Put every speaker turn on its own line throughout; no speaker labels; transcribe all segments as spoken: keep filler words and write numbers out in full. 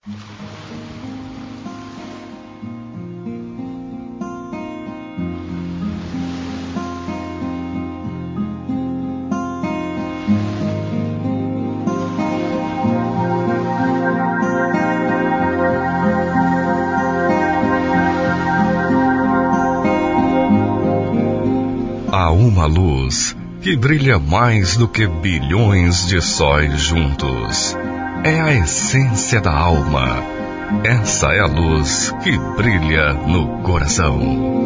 Há uma luz que brilha mais do que bilhões de sóis juntos. É a essência da alma. Essa é a luz que brilha no coração.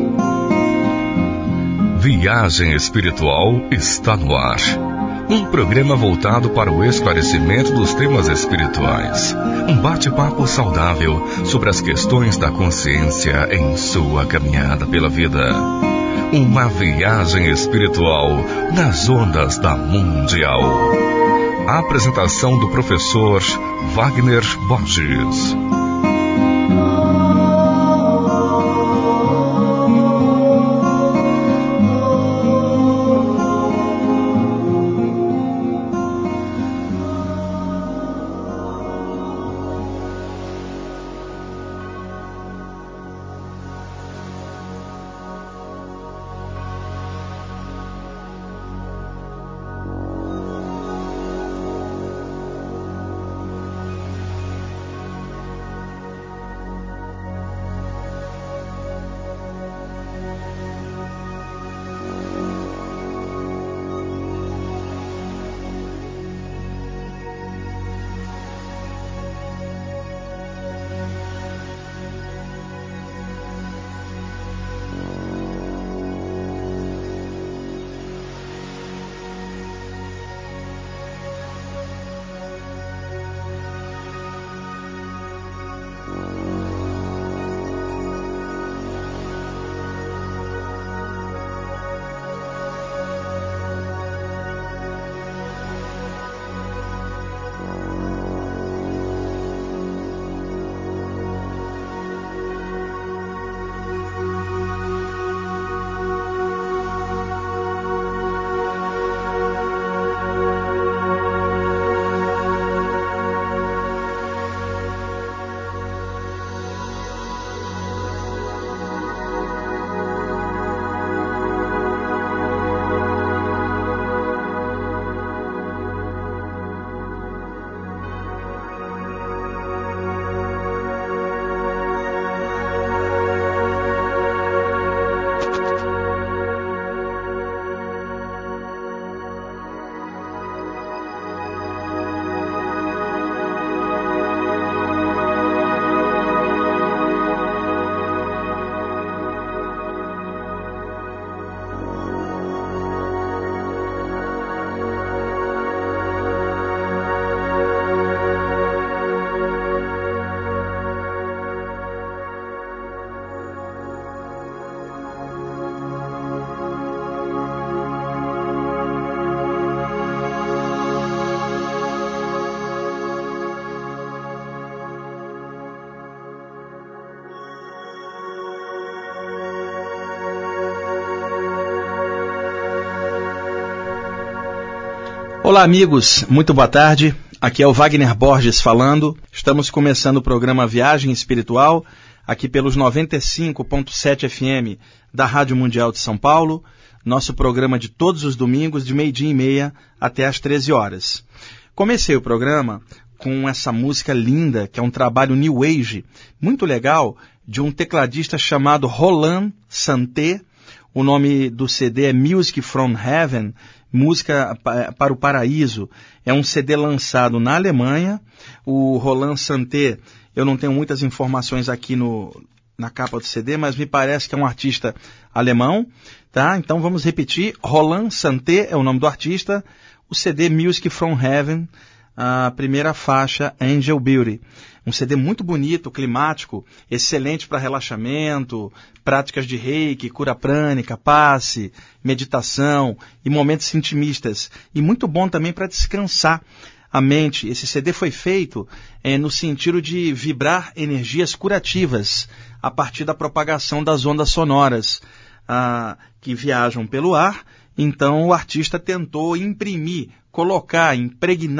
Viagem Espiritual está no ar. Um programa voltado para o esclarecimento dos temas espirituais. Um bate-papo saudável sobre as questões da consciência em sua caminhada pela vida. Uma viagem espiritual nas ondas da Mundial. A apresentação do professor Wagner Borges.
Olá amigos, muito boa tarde, aqui é o Wagner Borges falando, estamos começando o programa Viagem Espiritual, aqui pelos noventa e cinco ponto sete F M da Rádio Mundial de São Paulo, nosso programa de todos os domingos de meio-dia e meia até às treze horas. Comecei o programa com essa música linda, que é um trabalho New Age, muito legal, de um tecladista chamado Roland Santé. O nome do C D é Music from Heaven, Música para o Paraíso. É um C D lançado na Alemanha. O Roland Santé, eu não tenho muitas informações aqui no, na capa do C D, mas me parece que é um artista alemão, tá? Então vamos repetir. Roland Santé é o nome do artista. O C D Music from Heaven, a primeira faixa, Angel Beauty. Um C D muito bonito, climático, excelente para relaxamento, práticas de reiki, cura prânica, passe, meditação e momentos intimistas. E muito bom também para descansar a mente. Esse C D foi feito é, no sentido de vibrar energias curativas a partir da propagação das ondas sonoras ah, que viajam pelo ar. Então o artista tentou imprimir, colocar, impregnar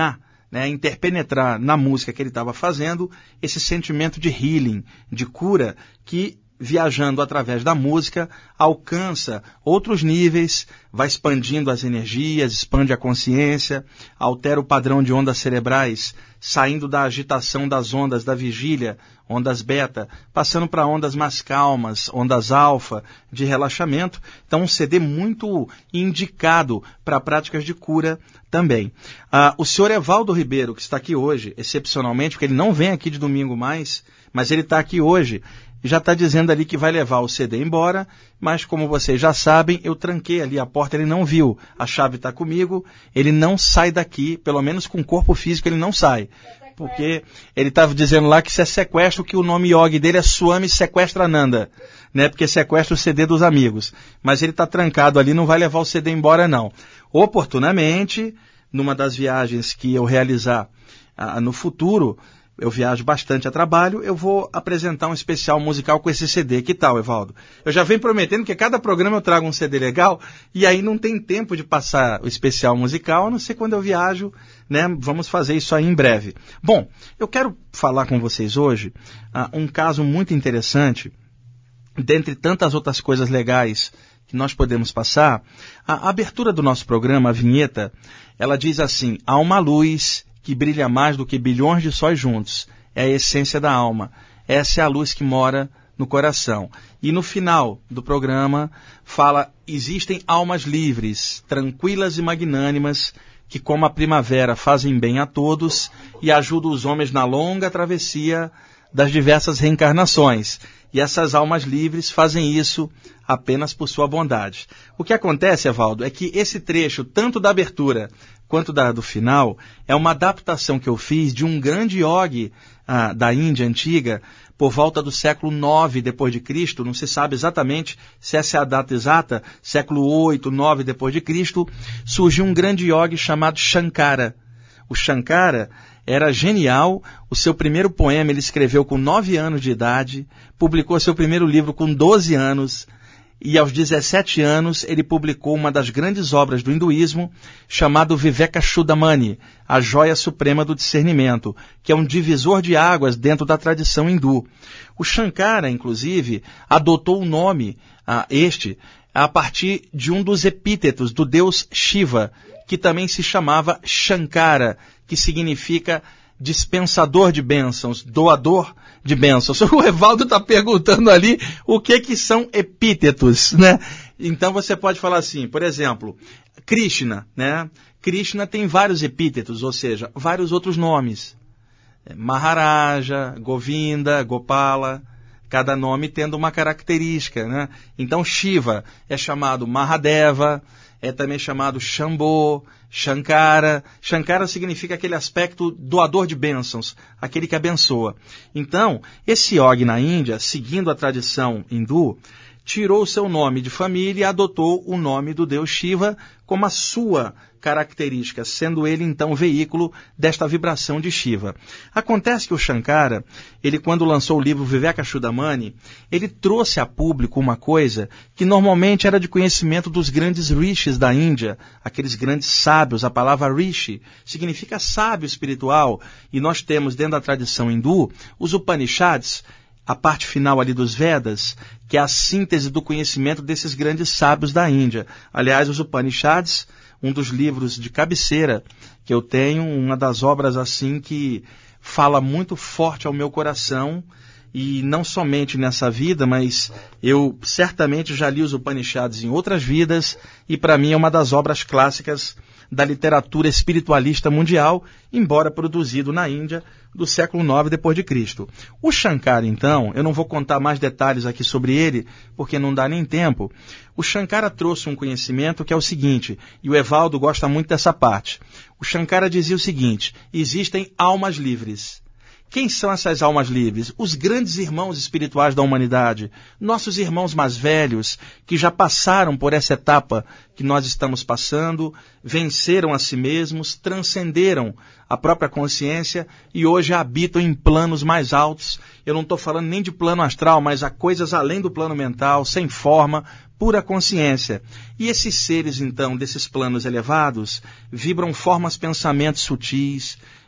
né, interpenetrar na música que ele estava fazendo esse sentimento de healing, de cura, que viajando através da música alcança outros níveis, vai expandindo as energias, expande a consciência, altera o padrão de ondas cerebrais, saindo da agitação das ondas da vigília, ondas beta, passando para ondas mais calmas, ondas alfa, de relaxamento. Então, um C D muito indicado para práticas de cura também. Ah, o senhor Evaldo Ribeiro, que está aqui hoje, excepcionalmente, porque ele não vem aqui de domingo mais, mas ele está aqui hoje, já está dizendo ali que vai levar o C D embora, mas como vocês já sabem, eu tranquei ali a porta, ele não viu, a chave está comigo, ele não sai daqui, pelo menos com o corpo físico ele não sai, porque ele estava dizendo lá que isso é sequestro, que o nome yogi dele é Swami Sequestrananda, né, porque sequestra o C D dos amigos, mas ele está trancado ali, não vai levar o C D embora não. Oportunamente, numa das viagens que eu realizar ah, no futuro, eu viajo bastante a trabalho, eu vou apresentar um especial musical com esse C D. Que tal, Evaldo? Eu já venho prometendo que cada programa eu trago um C D legal, e aí não tem tempo de passar o especial musical, a não ser quando eu viajo, né? Vamos fazer isso aí em breve. Bom, eu quero falar com vocês hoje uh, um caso muito interessante, dentre tantas outras coisas legais que nós podemos passar. A, a abertura do nosso programa, a vinheta, ela diz assim: há uma luz que brilha mais do que bilhões de sóis juntos. É a essência da alma. Essa é a luz que mora no coração. E no final do programa fala: existem almas livres, tranquilas e magnânimas, que como a primavera fazem bem a todos e ajudam os homens na longa travessia das diversas reencarnações. E essas almas livres fazem isso apenas por sua bondade. O que acontece, Evaldo, é que esse trecho, tanto da abertura quanto da, do final, é uma adaptação que eu fiz de um grande yogi ah, da Índia antiga, por volta do século nove depois de Cristo, não se sabe exatamente se essa é a data exata, século oito, nove depois de Cristo, surgiu um grande yogi chamado Shankara. O Shankara era genial, o seu primeiro poema ele escreveu com nove anos de idade, publicou seu primeiro livro com doze anos, e aos dezessete anos ele publicou uma das grandes obras do hinduísmo, chamado Vivekachudamani, a joia suprema do discernimento, que é um divisor de águas dentro da tradição hindu. O Shankara, inclusive, adotou o nome, ah, este, a partir de um dos epítetos do deus Shiva, que também se chamava Shankara, que significa dispensador de bênçãos, doador de bênçãos. O Evaldo está perguntando ali o que, que são epítetos, né? Então você pode falar assim, por exemplo, Krishna, né? Krishna tem vários epítetos, ou seja, vários outros nomes. Maharaja, Govinda, Gopala, cada nome tendo uma característica, né? Então Shiva é chamado Mahadeva, é também chamado Shambho, Shankara. Shankara significa aquele aspecto doador de bênçãos, aquele que abençoa. Então, esse yogi na Índia, seguindo a tradição hindu, tirou o seu nome de família e adotou o nome do deus Shiva como a sua característica, sendo ele então o veículo desta vibração de Shiva. Acontece que o Shankara, ele quando lançou o livro Vivekachudamani, ele trouxe a público uma coisa que normalmente era de conhecimento dos grandes rishis da Índia, aqueles grandes sábios. A palavra rishi significa sábio espiritual, e nós temos dentro da tradição hindu os Upanishads, a parte final ali dos Vedas, que é a síntese do conhecimento desses grandes sábios da Índia. Aliás, os Upanishads, um dos livros de cabeceira que eu tenho, uma das obras assim que fala muito forte ao meu coração, e não somente nessa vida, mas eu certamente já li os Upanishads em outras vidas, e para mim é uma das obras clássicas da literatura espiritualista mundial, embora produzido na Índia do século nove depois de Cristo. O Shankara, então, eu não vou contar mais detalhes aqui sobre ele, porque não dá nem tempo. O Shankara trouxe um conhecimento que é o seguinte, e o Evaldo gosta muito dessa parte. O Shankara dizia o seguinte: existem almas livres. Quem são essas almas livres? Os grandes irmãos espirituais da humanidade, nossos irmãos mais velhos, que já passaram por essa etapa que nós estamos passando, venceram a si mesmos, transcenderam a própria consciência e hoje habitam em planos mais altos. Eu não estou falando nem de plano astral, mas há coisas além do plano mental, sem forma, pura consciência. E esses seres, então, desses planos elevados, vibram formas, pensamentos sutis,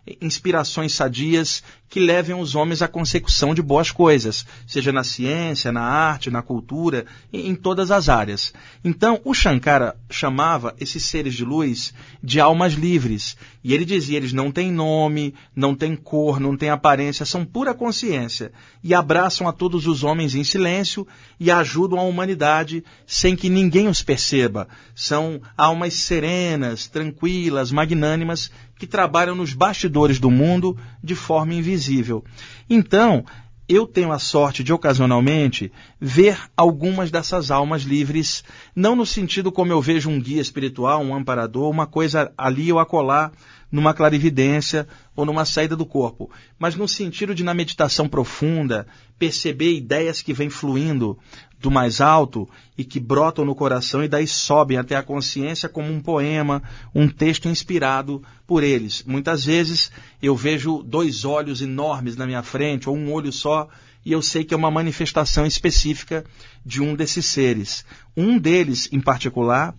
inspirações sadias que levem os homens à consecução de boas coisas, seja na ciência, na arte, na cultura, em todas as áreas. Então, o Shankara chamava esses seres de luz de almas livres. E ele dizia, eles não têm nome, não têm cor, não têm aparência, são pura consciência. E abraçam a todos os homens em silêncio e ajudam a humanidade sem que ninguém os perceba. São almas serenas, tranquilas, magnânimas, que trabalham nos bastidores do mundo de forma invisível. Então, eu tenho a sorte de, ocasionalmente, ver algumas dessas almas livres, não no sentido como eu vejo um guia espiritual, um amparador, uma coisa ali ou acolá, numa clarividência ou numa saída do corpo, mas no sentido de, na meditação profunda, perceber ideias que vêm fluindo do mais alto e que brotam no coração e daí sobem até a consciência como um poema, um texto inspirado por eles. Muitas vezes eu vejo dois olhos enormes na minha frente, ou um olho só, e eu sei que é uma manifestação específica de um desses seres. Um deles, em particular,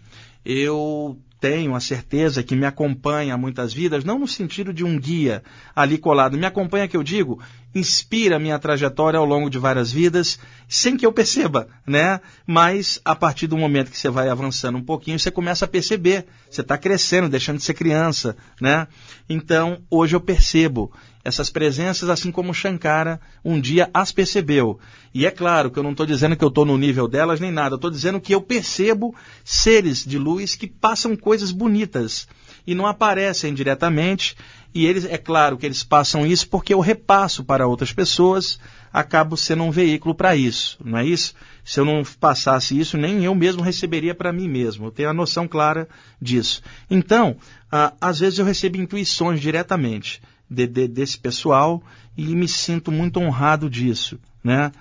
eu tenho a certeza que me acompanha muitas vidas, não no sentido de um guia ali colado. Me acompanha, que eu digo, inspira a minha trajetória ao longo de várias vidas, sem que eu perceba, né? Mas a partir do momento que você vai avançando um pouquinho, você começa a perceber. Você está crescendo, deixando de ser criança, né? Então, hoje eu percebo essas presenças, assim como Shankara um dia as percebeu. E é claro que eu não estou dizendo que eu estou no nível delas nem nada, eu estou dizendo que eu percebo seres de luz que passam coisas bonitas e não aparecem diretamente, e eles, é claro que eles passam isso porque eu repasso para outras pessoas, acabo sendo um veículo para isso, não é isso? Se eu não passasse isso, nem eu mesmo receberia para mim mesmo, eu tenho a noção clara disso. Então, ah, às vezes eu recebo intuições diretamente De, de, desse pessoal e me sinto muito honrado disso, né?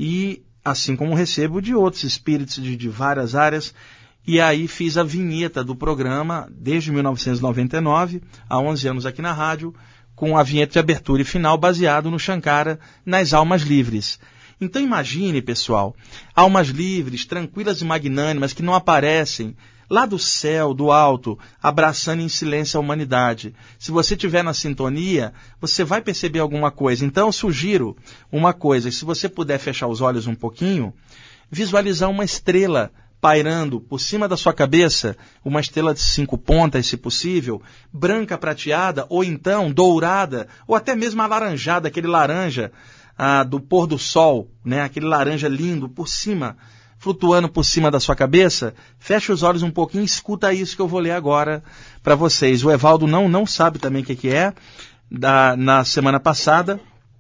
E assim como recebo de outros espíritos de, de várias áreas, e aí fiz a vinheta do programa desde mil novecentos e noventa e nove, há onze anos aqui na rádio, com a vinheta de abertura e final baseado no Shankara, nas almas livres. Então imagine, pessoal, almas livres, tranquilas e magnânimas que não aparecem lá do céu, do alto, abraçando em silêncio a humanidade. Se você estiver na sintonia, você vai perceber alguma coisa. Então, eu sugiro uma coisa, se você puder fechar os olhos um pouquinho, visualizar uma estrela pairando por cima da sua cabeça, uma estrela de cinco pontas, se possível, branca prateada, ou então dourada, ou até mesmo alaranjada, aquele laranja ah, do pôr do sol, né? Aquele laranja lindo por cima, flutuando por cima da sua cabeça. Feche os olhos um pouquinho e escuta isso que eu vou ler agora para vocês. O Evaldo não, não sabe também o que, que é. Da, na semana passada,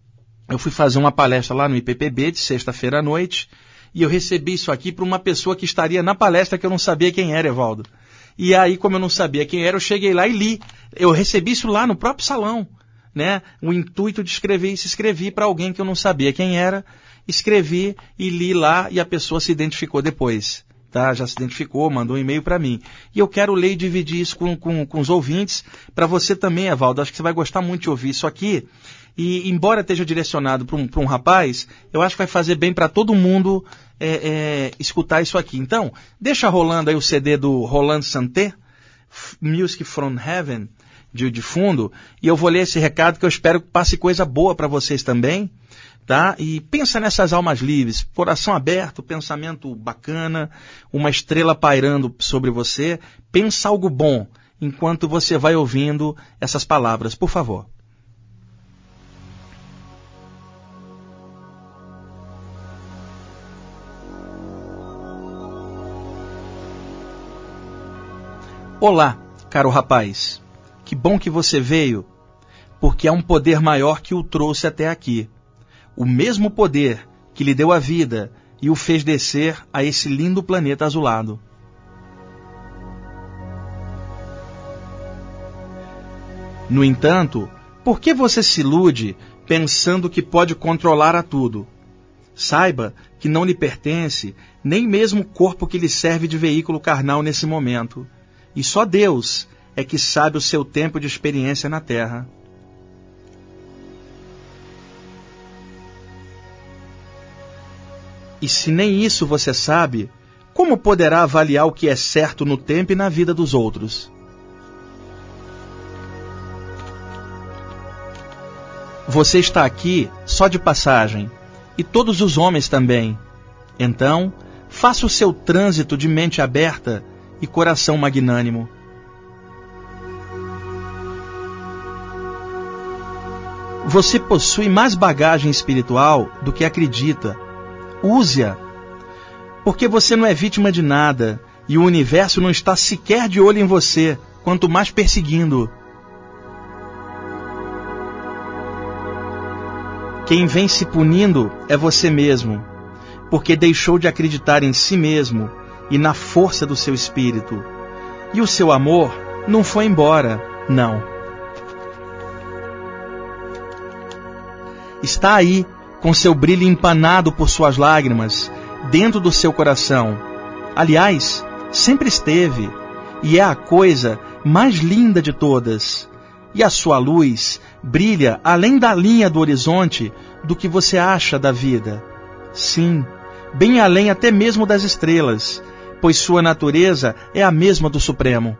eu fui fazer uma palestra lá no I P P B, de sexta-feira à noite, e eu recebi isso aqui para uma pessoa que estaria na palestra que eu não sabia quem era, Evaldo. E aí, como eu não sabia quem era, eu cheguei lá e li. Eu recebi isso lá no próprio salão, né? O intuito de escrever isso, escrevi para alguém que eu não sabia quem era, escrevi e li lá, e a pessoa se identificou depois, tá? Já se identificou, mandou um e-mail para mim. E eu quero ler e dividir isso com, com, com os ouvintes, para você também, Evaldo. Acho que você vai gostar muito de ouvir isso aqui. E, embora esteja direcionado para um, um rapaz, eu acho que vai fazer bem para todo mundo é, é, escutar isso aqui. Então, deixa rolando aí o C D do Roland Santé, Music from Heaven, de, de fundo, e eu vou ler esse recado que eu espero que passe coisa boa para vocês também. Tá? E pensa nessas almas livres, coração aberto, pensamento bacana, uma estrela pairando sobre você. Pensa algo bom enquanto você vai ouvindo essas palavras, por favor. Olá, caro rapaz. Que bom que você veio, porque há um poder maior que o trouxe até aqui. O mesmo poder que lhe deu a vida e o fez descer a esse lindo planeta azulado. No entanto, por que você se ilude pensando que pode controlar a tudo? Saiba que não lhe pertence nem mesmo o corpo que lhe serve de veículo carnal nesse momento. E só Deus é que sabe o seu tempo de experiência na Terra. E se nem isso você sabe, como poderá avaliar o que é certo no tempo e na vida dos outros? Você está aqui só de passagem, e todos os homens também. Então, faça o seu trânsito de mente aberta e coração magnânimo. Você possui mais bagagem espiritual do que acredita. Use-a, porque você não é vítima de nada e o universo não está sequer de olho em você, quanto mais perseguindo. Quem vem se punindo é você mesmo, porque deixou de acreditar em si mesmo e na força do seu espírito. E o seu amor não foi embora, não. Está aí, com seu brilho empanado por suas lágrimas, dentro do seu coração. Aliás, sempre esteve, e é a coisa mais linda de todas. E a sua luz brilha além da linha do horizonte do que você acha da vida. Sim, bem além até mesmo das estrelas, pois sua natureza é a mesma do Supremo.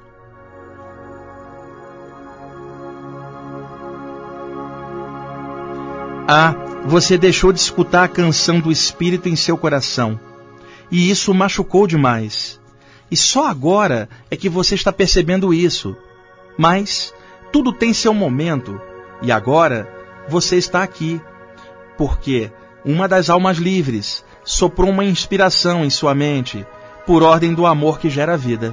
Ah, você deixou de escutar a canção do Espírito em seu coração, e isso o machucou demais. E só agora é que você está percebendo isso. Mas tudo tem seu momento, e agora você está aqui, porque uma das almas livres soprou uma inspiração em sua mente, por ordem do amor que gera vida.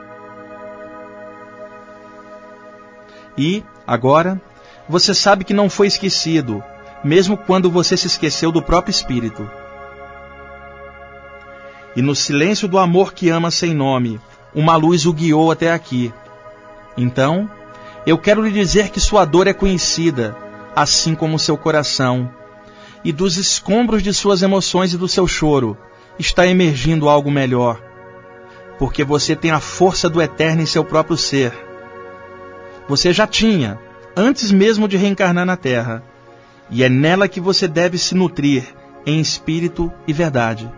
E, agora, você sabe que não foi esquecido, mesmo quando você se esqueceu do próprio Espírito. E no silêncio do amor que ama sem nome, uma luz o guiou até aqui. Então, eu quero lhe dizer que sua dor é conhecida, assim como seu coração, e dos escombros de suas emoções e do seu choro está emergindo algo melhor, porque você tem a força do eterno em seu próprio ser. Você já tinha, antes mesmo de reencarnar na Terra, e é nela que você deve se nutrir em espírito e verdade.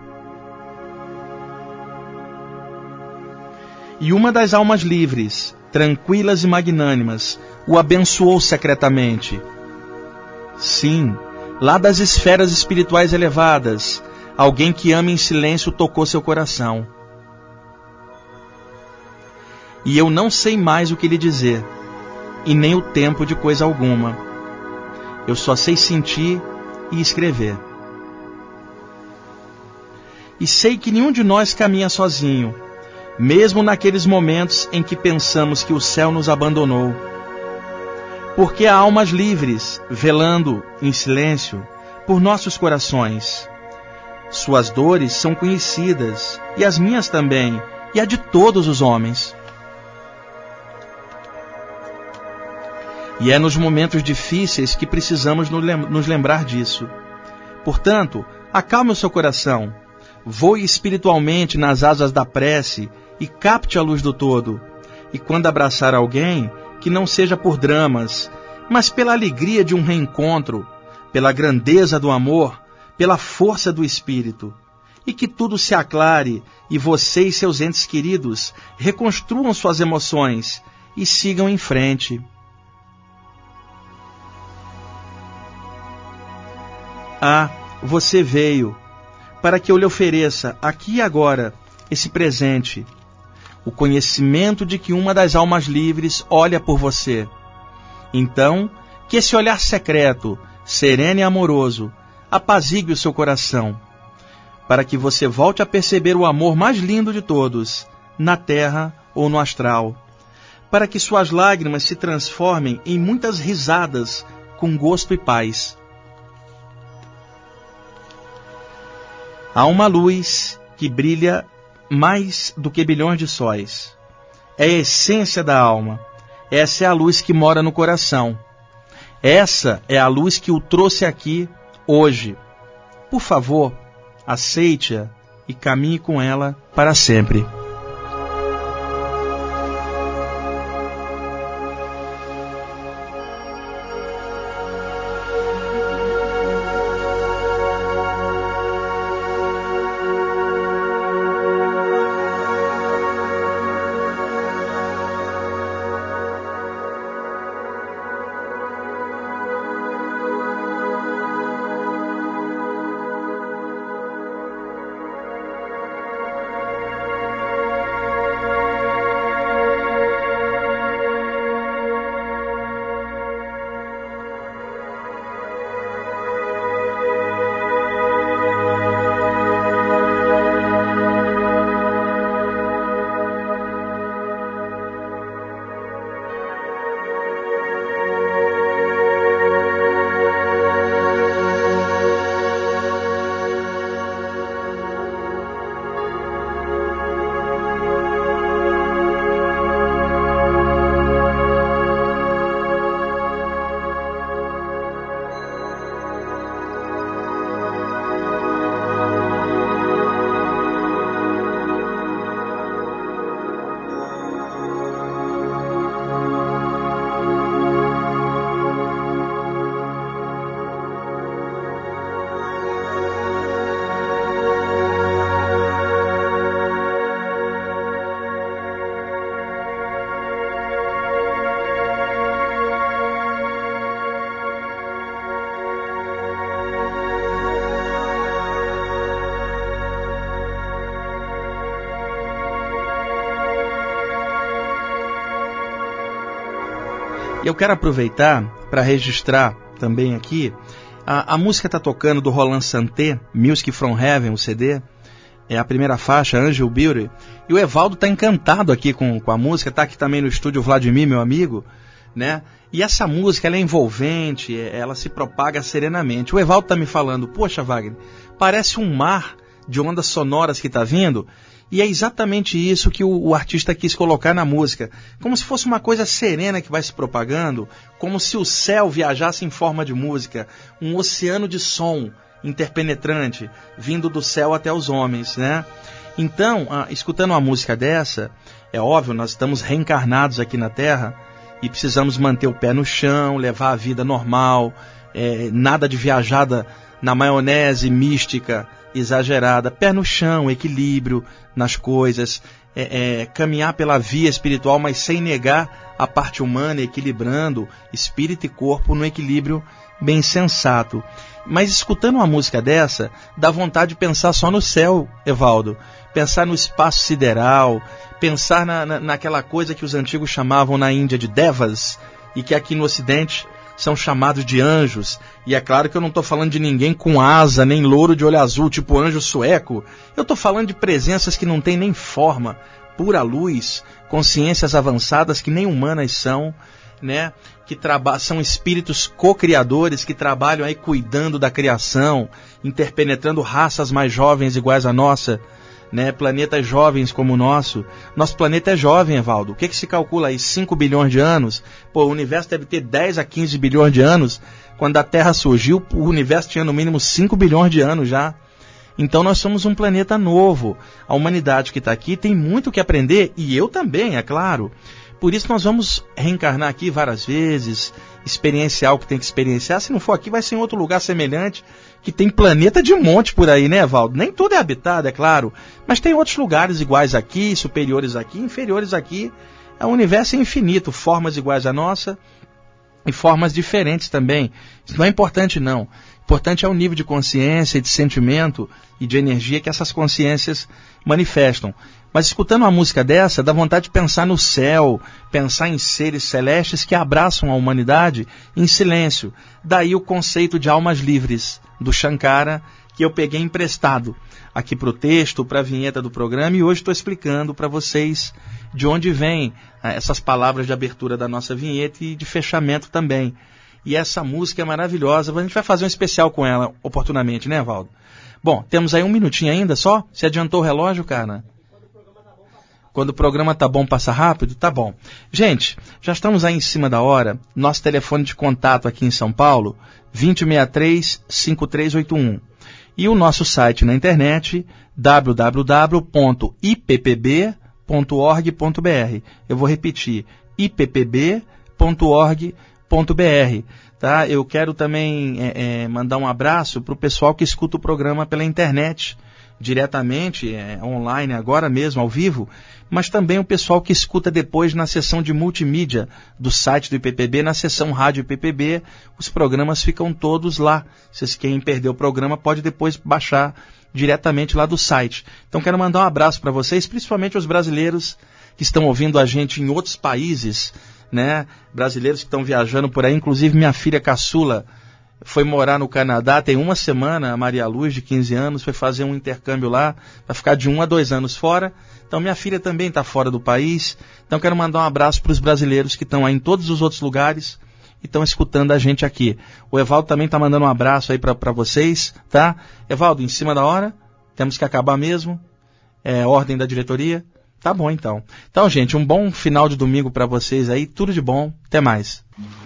E uma das almas livres, tranquilas e magnânimas, o abençoou secretamente. Sim, lá das esferas espirituais elevadas, alguém que ama em silêncio tocou seu coração. E eu não sei mais o que lhe dizer, e nem o tempo de coisa alguma. Eu só sei sentir e escrever. E sei que nenhum de nós caminha sozinho, mesmo naqueles momentos em que pensamos que o céu nos abandonou. Porque há almas livres, velando em silêncio por nossos corações. Suas dores são conhecidas, e as minhas também, e a de todos os homens. E é nos momentos difíceis que precisamos nos lembrar disso. Portanto, acalme o seu coração, voe espiritualmente nas asas da prece e capte a luz do todo. E quando abraçar alguém, que não seja por dramas, mas pela alegria de um reencontro, pela grandeza do amor, pela força do espírito. E que tudo se aclare e você e seus entes queridos reconstruam suas emoções e sigam em frente. Ah, você veio para que eu lhe ofereça, aqui e agora, esse presente, o conhecimento de que uma das almas livres olha por você. Então, que esse olhar secreto, sereno e amoroso, apazigue o seu coração, para que você volte a perceber o amor mais lindo de todos, na terra ou no astral, para que suas lágrimas se transformem em muitas risadas com gosto e paz. Há uma luz que brilha mais do que bilhões de sóis. É a essência da alma. Essa é a luz que mora no coração. Essa é a luz que o trouxe aqui hoje. Por favor, aceite-a e caminhe com ela para sempre. E eu quero aproveitar para registrar também aqui, a, a música está tocando do Roland Santé, Music from Heaven, o C D, é a primeira faixa, Angel Beauty, e o Evaldo está encantado aqui com, com a música, está aqui também no estúdio o Vladimir, meu amigo, né? E essa música, ela é envolvente, ela se propaga serenamente. O Evaldo está me falando, poxa, Wagner, parece um mar de ondas sonoras que está vindo, e é exatamente isso que o, o artista quis colocar na música, como se fosse uma coisa serena que vai se propagando, como se o céu viajasse em forma de música, um oceano de som interpenetrante, vindo do céu até os homens, né? Então, ah, escutando uma música dessa, é óbvio, nós estamos reencarnados aqui na Terra, e precisamos manter o pé no chão, levar a vida normal, é, nada de viajada na maionese mística, exagerada, pé no chão, equilíbrio nas coisas, é, é, caminhar pela via espiritual, mas sem negar a parte humana, equilibrando espírito e corpo no equilíbrio bem sensato. Mas escutando uma música dessa, dá vontade de pensar só no céu, Evaldo, pensar no espaço sideral, pensar na, na, naquela coisa que os antigos chamavam na Índia de devas, e que aqui no Ocidente são chamados de anjos. E é claro que eu não estou falando de ninguém com asa, nem louro de olho azul, tipo anjo sueco. Eu estou falando de presenças que não têm nem forma, pura luz, consciências avançadas que nem humanas são, né? Que traba- são espíritos co-criadores que trabalham aí cuidando da criação, interpenetrando raças mais jovens iguais à nossa, né? Planetas jovens como o nosso. Nosso planeta é jovem, Evaldo. O que, que se calcula aí? cinco bilhões de anos? Pô, o universo deve ter dez a quinze bilhões de anos. Quando a Terra surgiu, o universo tinha no mínimo cinco bilhões de anos já. Então nós somos um planeta novo. A humanidade que está aqui tem muito o que aprender, e eu também, é claro. Por isso nós vamos reencarnar aqui várias vezes, experienciar o que tem que experienciar. Se não for aqui, vai ser em outro lugar semelhante, que tem planeta de monte por aí, né, Valdo? Nem tudo é habitado, é claro, mas tem outros lugares iguais aqui, superiores aqui, inferiores aqui. O universo é infinito, formas iguais à nossa e formas diferentes também. Isso não é importante, não. Importante é o nível de consciência e de sentimento e de energia que essas consciências manifestam. Mas escutando uma música dessa, dá vontade de pensar no céu, pensar em seres celestes que abraçam a humanidade em silêncio. Daí o conceito de almas livres, do Shankara, que eu peguei emprestado aqui para o texto, para a vinheta do programa, e hoje estou explicando para vocês de onde vêm essas palavras de abertura da nossa vinheta e de fechamento também. E essa música é maravilhosa, a gente vai fazer um especial com ela oportunamente, né, Valdo? Bom, temos aí um minutinho ainda só? Você adiantou o relógio, cara? Quando o programa tá bom, passa rápido? Tá bom. Gente, já estamos aí em cima da hora. Nosso telefone de contato aqui em São Paulo, vinte, sessenta e três, cinquenta e três oitenta e um. E o nosso site na internet, w w w ponto i p p b ponto org ponto b r. Eu vou repetir, i p p b ponto org ponto b r. Tá? Eu quero também é, é, mandar um abraço para o pessoal que escuta o programa pela internet, diretamente, é, online, agora mesmo, ao vivo, mas também o pessoal que escuta depois na seção de multimídia do site do I P P B, na seção Rádio I P P B, os programas ficam todos lá. Se vocês querem perder o programa, pode depois baixar diretamente lá do site. Então quero mandar um abraço para vocês, principalmente os brasileiros que estão ouvindo a gente em outros países, né? Brasileiros que estão viajando por aí, inclusive minha filha caçula foi morar no Canadá, tem uma semana, a Maria Luz, de quinze anos, foi fazer um intercâmbio lá, vai ficar de um a dois anos fora. Então minha filha também está fora do país. Então quero mandar um abraço para os brasileiros que estão aí em todos os outros lugares e estão escutando a gente aqui. O Evaldo também está mandando um abraço aí para vocês, tá? Evaldo, em cima da hora, temos que acabar mesmo, é ordem da diretoria. Tá bom, então. Então, gente, um bom final de domingo para vocês aí, tudo de bom, até mais.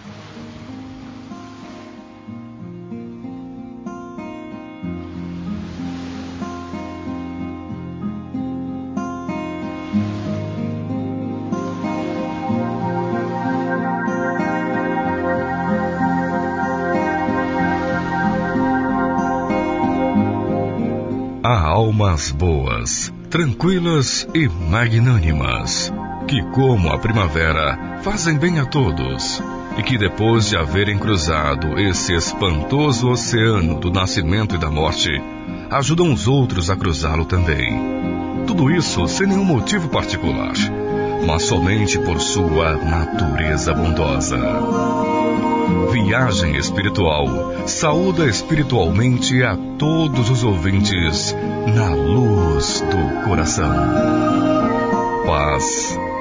Há almas boas, tranquilas e magnânimas, que como a primavera fazem bem a todos, e que depois de haverem cruzado esse espantoso oceano do nascimento e da morte, ajudam os outros a cruzá-lo também. Tudo isso sem nenhum motivo particular, mas somente por sua natureza bondosa. Viagem Espiritual saúda espiritualmente a todos os ouvintes na luz do coração. Paz